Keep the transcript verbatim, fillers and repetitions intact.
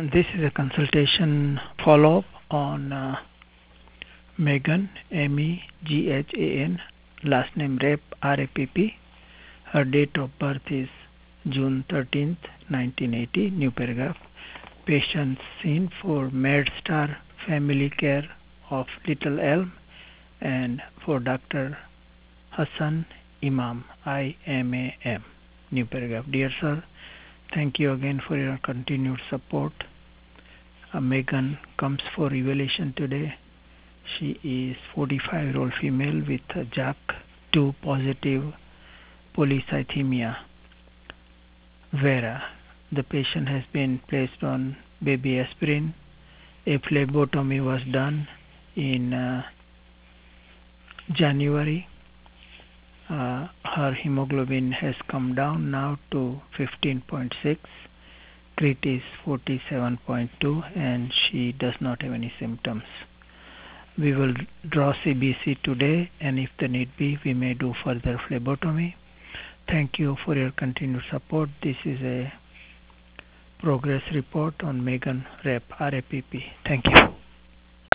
Uh, this is a consultation follow-up on uh, Megan, M E G H A N, last name Rapp, R A P P. Her date of birth is June thirteenth, nineteen eighty. New paragraph. Patient seen for MedStar Family Care of Little Elm and for Doctor Hassan Imam, I M A M. New paragraph. Dear sir, thank you again for your continued support. Uh, Megan comes for evaluation today. She is forty-five-year-old female with J A K two positive polycythemia vera. The patient has been placed on baby aspirin. A phlebotomy was done in uh, January. Uh, her hemoglobin has come down now to fifteen point six. Cret is forty-seven point two and she does not have any symptoms. We will draw C B C today, and if the need be, we may do further phlebotomy. Thank you for your continued support. This is a progress report on Megan Rapp, R A P P. Thank you.